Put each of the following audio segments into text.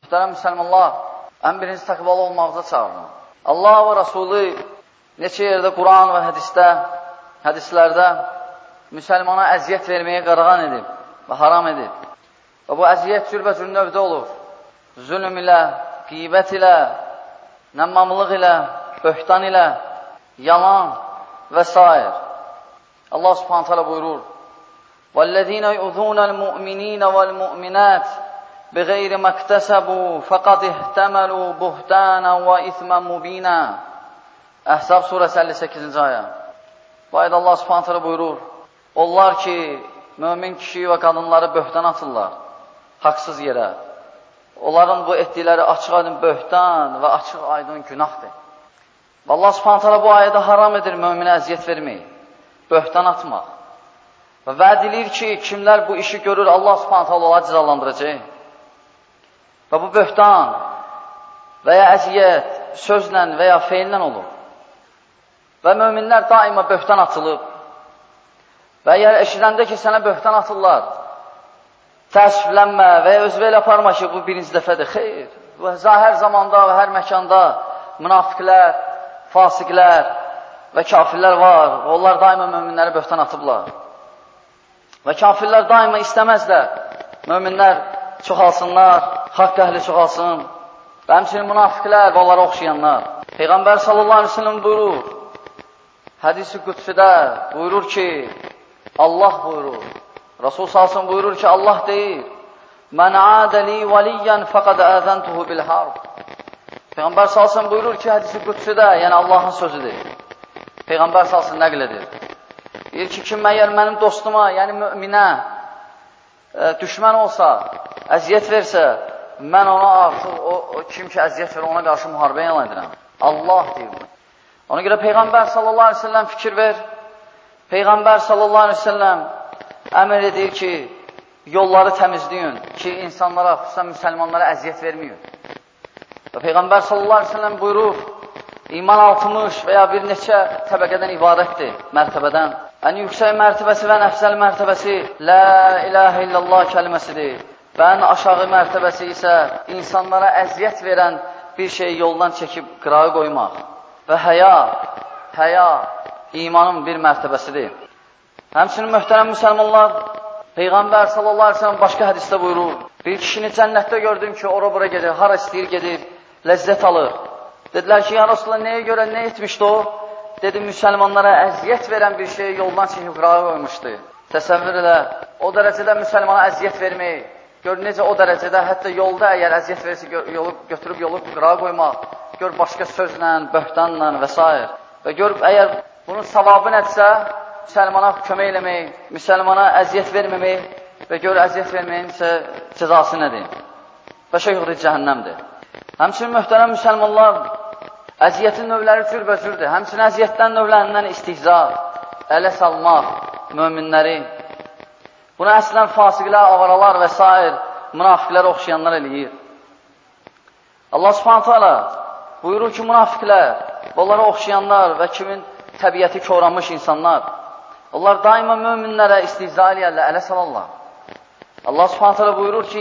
Mühtərəm müsəlmanlar, ən birinci təqvalı olmağıza çağırın. Allah və Rasulü neçə yerdə Quran və hədislərdə müsəlmana əziyyət verməyə qadağan edib və haram edib. Və bu əziyyət cürbəcür növdə olur. Zülm ilə, qeybət ilə, nəmmamlıq ilə, böhtan ilə, yalan və s. Allah subhanət hələ buyurur: وَالَّذِينَ يُؤْذُونَ الْمُؤْمِنِينَ وَالْمُؤْمِنَاتِ بِغَيْرِ مَا اكْتَسَبُوا فَقَدِ احْتَمَلُوا بُهْتَانًا وَإِثْمًا مُبِينًا. Əhzab surəsi 58-ci ayə. Bu ayədə Allah subhanət hələ buyurur: onlar ki, mömin kişi və qadınları böhtan atırlar, haqsız yerə. Onların bu etdikləri açıq aydın böhtan və açıq aydın günahdır. Və Allah subhanət hələ bu ayədə haram edir möminə əziyyət vermək, böhtan atmaq. Və vəd edir ki, kimlər bu işi görür, Allah subhanət hələ onları cəzalandıracaq. Və bu böhtan və ya əziyyət sözlə və ya feillə olur. Və möminlər daima böhtan atılıb. Və əgər eşidəndə ki, sənə böhtan atırlar, təəssüflənmə və ya özü elə aparma ki, bu birinci dəfədir. Xeyr, hər zamanda və hər məkanda münafiqlər, fasiqlər və kafirlər var. Onlar daima möminləri böhtan atıblar. Və kafirlər daima istəməzlər möminlər çoxalsınlar, haqq əhli çoxalsın. Və həmçinin münafiqlər və onlara oxşayanlar. Peyğəmbər sallallahu aleyhi ve sellem buyurur, hədis-i qüdsüdə buyurur ki, Allah buyurur, Rasul sallallahu buyurur ki, Allah deyir: "Mən adəli valiyyən fəqad əzəntuhu bil harb." Peyğəmbər sallallahu buyurur ki, hədis-i qüdsüdə, yəni Allahın sözüdür. Peyğəmbər sallallahu nəql edir. Deyir ki, kim əgər mənim dostuma, yəni möminə düşmən olsa, əziyyət versə, mən ona artıq o kim ki əziyyət verir, ona qarşı müharibə elan edirəm. Allah deyir bunu. Ona görə Peyğəmbər sallallahu aleyhi ve sellem fikir ver. Peyğəmbər sallallahu aleyhi ve sellem əmr edir ki, yolları təmizləyin ki, insanlara, xüsusən müsəlmanlara əziyyət verməyin. Və Peyğəmbər sallallahu aleyhi ve sellem buyurur, iman 60 və ya bir neçə təbəqədən ibarətdir, mərtəbədən. Ən yüksək mərtəbəsi və ən əfzəl mərtəbəsi La ilahə illallah kəlməsidir. Və ən aşağı mərtəbəsi isə insanlara əziyyət verən bir şeyi yoldan çəkib qırağa qoymaq. Və həya imanın bir mərtəbəsidir. Həmçinin möhtərəm müsəlmanlar, Peyğəmbər sallallahu aleyhi ve sellem başqa hədisdə buyurur, bir kişini cənnətdə gördüm ki, ora-bura gedir, hara istəyir gedir, ləzzət alır. Dedilər ki, ya Rasulullah, nəyə görə, nə etmişdi o? Dedi, müsəlmanlara əziyyət verən bir şeyi yoldan çəkib qırağa qoymuşdu. Təsəvvür elə, o dərəcədə müsəlmana əziyyət vermək, gör necə o dərəcədə, hətta yolda əgər əziyyət verirsə, götürüb yolu qırağa qoymaq, gör başqa sözlə, böhtanla və s. Və gör, əgər bunun savabı nədirsə, müsəlmana kömək eləmək, müsəlmana əziyyət verməmək və gör əziyyət verməyin isə cəzası nədir? Başa yoxdur, cəhənnəmdir. Həmçinin möhtərəm müsəlmanlar, əziyyətin növləri cürbəcürdür. Həmçinin əziyyətdən növlərindən istihza, ələ salmaq, möminləri. Bunu əslən fasiqlər, avaralar və s. münafiqlər oxşayanlar eləyir. Allah subhanətə alə buyurur ki, münafiqlər, onlara oxşayanlar və kimin təbiəti koranmış insanlar, onlar daima möminlərə istihza eləyərlər, ələ salarlar. Allah subhanətə alə buyurur ki,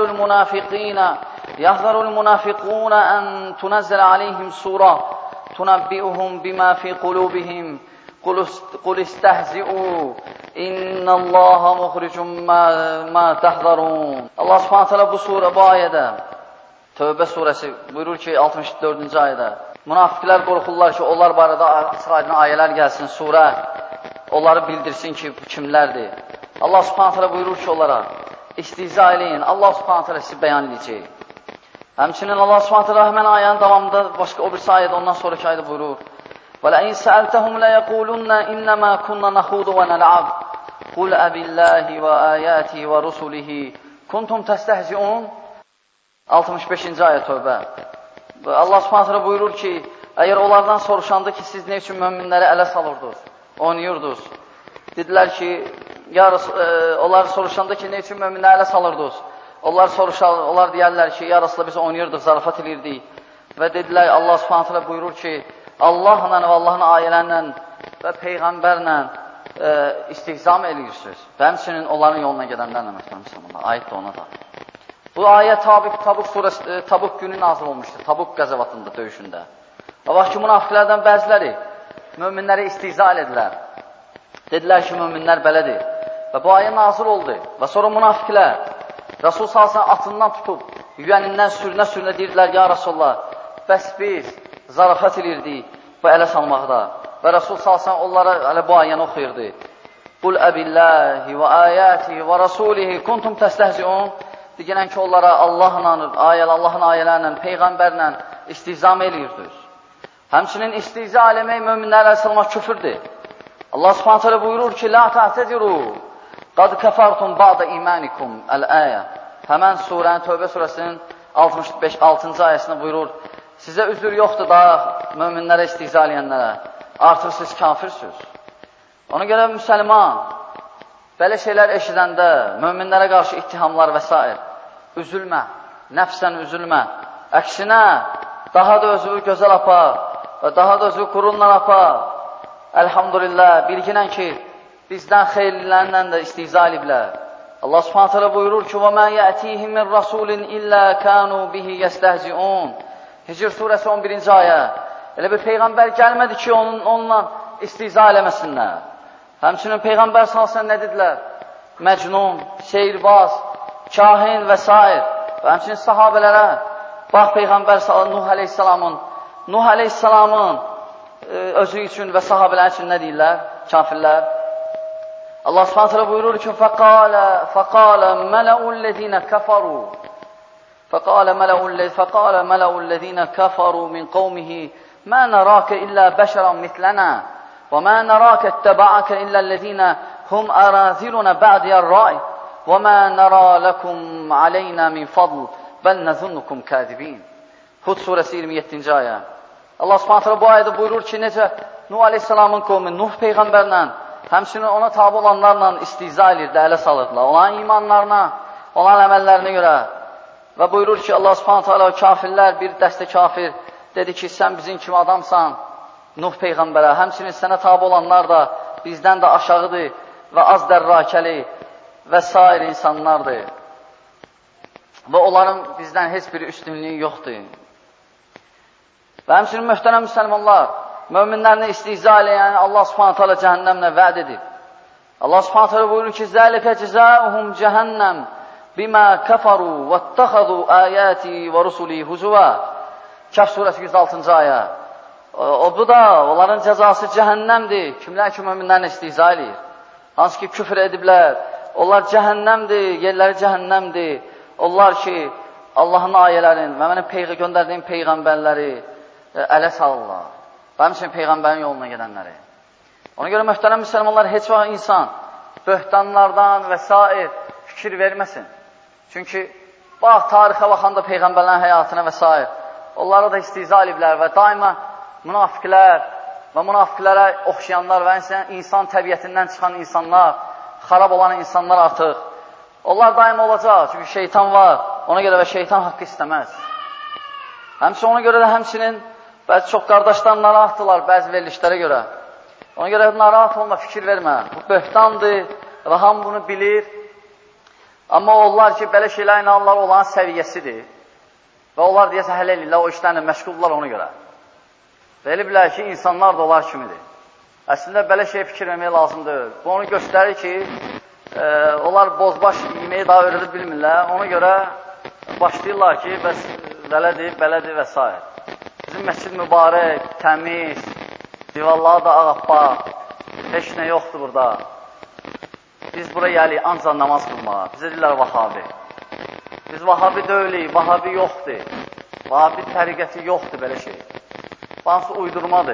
Yahzarul munafiquna ən tunazzələ aleyhim surə tunabbi'uhum bima fi qulubihim qul istəhzi'u İnnəllaha muxricun mə təhzarun. Allah subhanətə alə bu ayədə, Tövbə surəsi buyurur ki, 64-cü ayədə, münafiqlər qorxurlar ki, onlar barədə açıq aydın ayələr gəlsin, surə onları bildirsin ki, kimlərdir. Allah subhanətə alə buyurur ki, onlara istihza eləyin, Allah subhanətə alə sizi bəyan edəcək. Həmçinin Allah subhanətə alə həmən ayənin davamında başqa o birisi ayədə, ondan sonraki ayədə buyurur: وَلَئِنْ سَأَلْتَهُمْ لَيَقُولُنَّ إِنَّمَا كُنَّا نَخُوضُ وَنَلْعَبُ قُلْ أَبِاللَّهِ وَآيَاتِهِ وَرُسُلِهِ كُنْتُمْ تَسْتَهْزِئُونَ 65-ci ayə Tövbə. Allah subhanətə alə buyurur ki, əgər onlardan soruşandı ki, siz nə üçün möminləri ələ salırdınız, oynayırdınız? Dedilər ki, onlar soruşanda ki, nə üçün möminləri ələ salırdınız? Onlar deyərlər ki, ya Rasulullah, biz oynayırdıq, zarafat edirdik. Və dedilər, Allah subhanətə alə buyurur ki, Allahla və Allahın ayələrlə və Peyğəmbərlə istihzam edirsiniz. Və həmçinin onların yoluna gedənlərlə, aiddir ona da. Bu ayə Tabuk günü nazil olmuşdur, Tabuk qəzəvatında, döyüşündə. O vaxt ki, münafiqlərdən bəziləri möminləri istihza edilər. Dedilər ki, möminlər belədir. Və bu ayə nazil oldu. Və sonra münafiqlər Rasul salsın atından tutub, yüyənindən sürünə deyirdilər, ya Rasulullah, bəs biz zarafat edirdik bu ələ salmaqda. Və Rasul salsın onlara bu ayəni oxuyurdu. Qul əbillahi və ayətihi və rasulihi kuntum təstəhziun. Deyilən ki, onlara Allahın ayələrlə, Peyğəmbərlə istihzam edirdiniz. Həmçinin istihza eləmək möminlərlə salmaq küfürdür. Allah subhanət hələ buyurur ki, la tə'tədiru, qad kəfartum ba'da imanikum əl-əyə. Həmən surənin, Tövbə surəsinin 65-6-cı ayəsində buyurur, sizə üzür yoxdur da möminlərə istihza eləyənlərə, artıq siz kafirsiniz. Ona görə müsəlman, belə şeylər eşidəndə, möminlərə qarşı ittihamlar və s. üzülmə, nəfsən üzülmə. Əksinə, daha da özünü gözəl apar və daha da özünü qurunla apar. Elhamdülillah, bilginən ki, bizdən xeyirlilərlə də istihza ediblər. Allah subhanət hələ buyurur ki, وَمَا يَأْتِيهِمْ مِنْ رَسُولٍ إِلَّا كَانُوا بِهِ يَسْتَهْزِئُونَ. Hicr surəsi 11-ci ayə. Elə bir Peyğəmbər gəlmədi ki, onunla istihza eləməsinlər. Həmçinin Peyğəmbər salsın nə dedilər? Məcnun, seyirbaz, kahin və s. Və həmçinin sahabələrə, bax Peyğəmbər salsın, Nuh aleyhissalamın özü üçün və sahabələr üçün nə deyirlər? Kafirlər. Allah subhanətlə buyurur ki, فَقَالَ مَلَأُ الَّذِينَ كَفَرُوا مِنْ قَوْمِهِ مَا نَرَاكَ إِلَّا بَشَرًا مِثْلَنَا وَمَا نَرَاكَ اتَّبَعَكَ إِلَّا الَّذِينَ هُمْ أَرَاذِلُنَا بَعْدِيَ الرَّأْيِ وَمَا نَرَى لَكُمْ عَلَيْنَا مِنْ فَضْلٍ بَلْ نَظُنُّكُمْ كَاذِبِينَ. Hud surəsi 27-ci ayə. Allah subhanətlə bu ayədə buyurur ki, necə Nuh aleyhissalamın qovmi, Nuh peyğəmbərlə, həmçinin ona tabi olanlarla istihza edirdi, ələ salırdılar. Onların imanlarına, onların əməllərinə görə. Və buyurur ki, Allah subhanətlə kafirlər, bir dəstə kafir dedi ki, sən bizim kimi adamsan, Nuh peyğəmbərə, həmçinin sənə tabi olanlar da bizdən də aşağıdır və az dərrakəli və s. insanlardır. Və onların bizdən heç bir üstünlüyü yoxdur. Və həmçinin möhtərəm müsəlmanlar, möminlərini istihza eləyən Allah subhanət hələ cəhənnəmlə vəd edib. Allah subhanət hələ buyurur ki, Zəlikə cəzəuhum cəhənnəm bimə kəfəru və ttəxədu əyəti və rusuli huzuvə. Kəf surəsi 106-cı ayə. Bu da, onların cəzası cəhənnəmdir. Kimlər ki, möminlərini istihza eləyir. Hansı ki, küfr ediblər. Onlar cəhənnəmdir, yerləri cəhənnəmdir. Onlar ki, Allahın ayələrin və mənim göndərdiyim peyğəmbərləri ələ salırlar. Və həmçinin Peyğəmbərin yoluna gedənləri. Ona görə möhtərəm müsəlmanlar, heç vaxt insan böhtanlardan və s. fikir verməsin. Çünki, bax, tarixə baxanda Peyğəmbərlərin həyatına və s. onlara da istihza ediblər və daima münafiqlər və münafiqlərə oxşayanlar və insan təbiətindən çıxan insanlar, xarab olan insanlar artıq. Onlar daima olacaq, çünki şeytan var. Ona görə və şeytan haqqı istəməz. Həmçinin ona görə də həmçinin bəzi çox qardaşlar narahatdırlar bəzi verilişlərə görə. Ona görə narahat olma, fikir vermə. Bu böhtandır və hamı bunu bilir. Amma onlar ki, belə şeylər inanırlar olan səviyyəsidir. Və onlar deyəsə hələ eləyirlər, o işlərlə məşğuldurlar ona görə. Və elə bilər ki, insanlar da onlar kimidir. Əslində, belə şey fikir vermək lazımdır. Bu onu göstərir ki, onlar bozbaş yeməyi daha öyrədib bilmirlər. Ona görə başlayırlar ki, bəs belədir və s. Bizim məscid mübarək, təmiz, divarları da ağappaq, heç nə yoxdur burada. Biz buraya gəlik ancaq namaz qılmağa. Bizə deyirlər Vahabi. Biz Vahabi deyilik, Vahabi yoxdur. Vahabi təriqəti yoxdur belə şey. Hansı uydurmadır.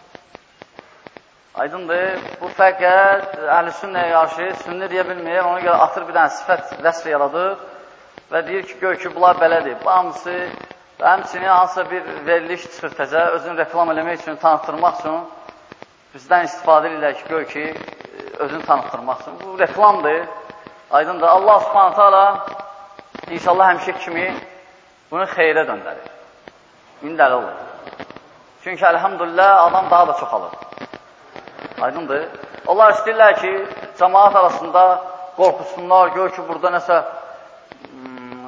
Aydındır, bu fəqət əhl-i sünnəyə qarşı sünni deyə bilməyir, ona görə atır bir dənə sifət vəsf yaradır və deyir ki, gör ki, bunlar belədir. Bu hamısı və həmçinin hansısa bir veriliş çıxır təzə, özünü reklam eləmək üçün, tanıtdırmaq üçün bizdən istifadə edirlər ki, gör ki, özünü tanıtdırmaq üçün. Bu reklamdır, aydındır. Allah subhanətə ala inşallah həmişə kimi bunu xeyrə döndərir. İndəli olur. Çünki əlhamdülillah adam daha da çoxalır. Aydındır. Onlar istəyirlər ki, cəmaat arasında qorxusunlar, gör ki, burada nəsə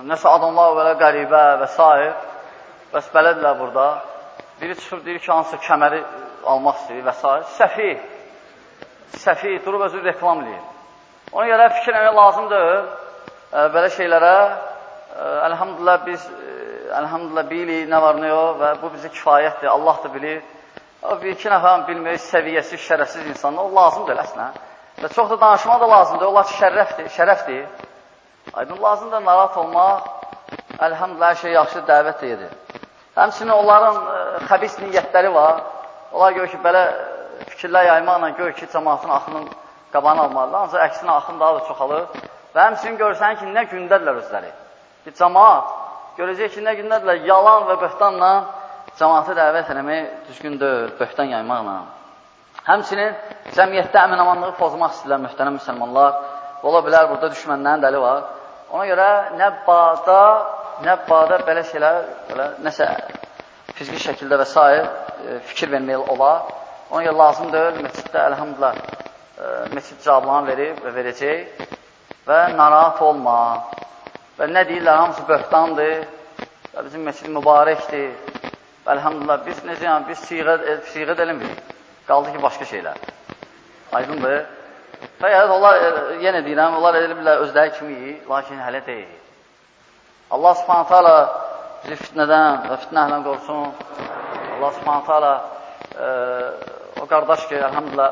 nəsə adamlar belə qəribə və s. Bəs belədirlər burada. Biri çıxır, deyir ki, hansı kəməri almaq istəyir və s. Səfi, durub özü reklam eləyir. Ona görə fikir eləmək lazımdır belə şeylərə. Əlhamdülillah biz bilirik nə var, nə yox və bu bizi kifayətdir, Allah da bilir. Bir-iki nəfərin bilmək, səviyyəsi, şərəfsiz insanlar, o lazımdır əslində. Və çox da danışmaq da lazımdır, onlar şərəfdir. Aydın lazımdır, narahat olmaq, əlhamdülillah, hər şey yaxşı dəvət edir. Həmçinin onların xəbis niyyətləri var. Onlar gör ki, belə fikirlər yaymaqla gör ki, cəmaatın axının qabanı almalıdır. Ancaq əksinə axın daha da çoxalır. Və həmçinin görürsən ki, nə gündədirlər özləri. Bir cəmaat görəcək ki, nə gündədirlər, yalan və böhtanla cəmaatı dəvət eləmək düzgündür, böhtan yaymaqla. Həmçinin cəmiyyətdə əmin-amanlığı pozmaq istəyirlər möhtərəm müsəlmanlar. Ola bilər, burada düşmənlərin dəli var. Ona görə nə bada belə şeylər, nəsə fiziki şəkildə və s. fikir vermək olar. Ona görə lazımdır, məsciddə əlhamdülillah məscid cavablarını verib və verəcək və narahat olma. Və nə deyirlər, hamısı böhtandır və bizim məscid mübarəkdir. Və əlhamdülillah, biz necə yəni, biz siğət eləmirik. Qaldı ki, başqa şeylər. Aydındır. Və onlar, yenə deyirəm, onlar elə bilirlər özləri kimi iyi, lakin hələ deyil. Allah subhanətə alə bizi fitnədən və fitnə əhələn qorusun. Allah subhanətə alə o qardaş ki, əlhamdülillah,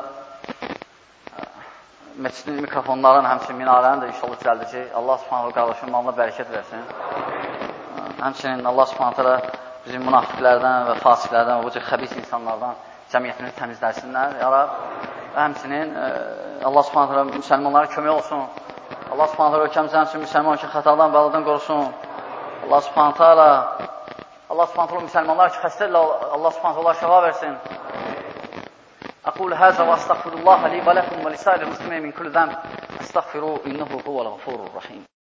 məscidin mikrofonların, həmçinin minarəni də inşallah düzəldəcək. Allah subhanətə alə qardaşın malına bərəkət versin. Həmçinin Allah subhanətə alə bizim münafiqlərdən və fasiqlərdən və bu cür xəbis insanlardan cəmiyyətini təmizləsinlər. Ya Rab, və həmçinin Allah subhanətə alə müsəlmanlara kömək olsun. Allah subhanətə alə ölkəmizə həmçinin müsəlman ki, xətadan, bəladan qorusun. Allah subhanətə alə müsəlmanlar ki, xəstədirlər, Allah subhanətə alə şəfa versin. Aqul həzə və astəğfirullah li və ləkum və lisəli muslimə min kulli zəm. Əstəğfiru innehu huvəl-ğafurur rahim.